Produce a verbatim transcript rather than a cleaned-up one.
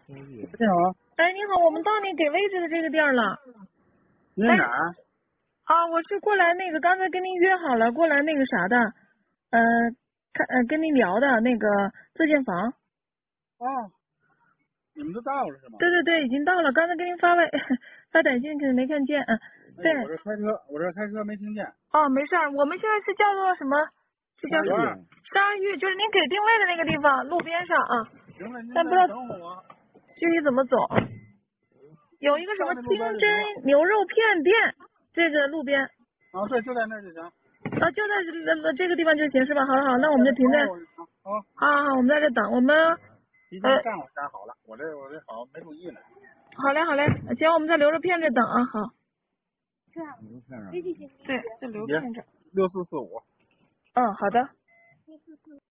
你好。 哎，你好，我们到你给位置的这个地儿了。 你在哪儿？ 啊，我是过来那个，刚才跟您约好了，过来那个啥的，呃，看呃跟您聊的那个自建房。 哦，你们都到了是吗？ 对对对，已经到了，刚才给您发外发短信，可能没看见。嗯，对。 哎、我这开车，我这开车没听见。 哦，没事儿，我们现在是叫做什么？是叫多少？ 沙峪，就是您给定位的那个地方，路边上啊。 行了，您但不知道等会儿我。 具体怎么走。有一个什么清真牛肉片店，这个路边。 啊，对，就在那儿就行。 啊，就在这这个地方就行是吧？好了好，那我们就停在。 好， 好好，我们在这等，我们。 提前站我站好了，我这我这好没注意呢。 好嘞好嘞，行，我们在留着片这等啊，好。 这样。留片上。 对，在留片这。 六四四五。 嗯，好的。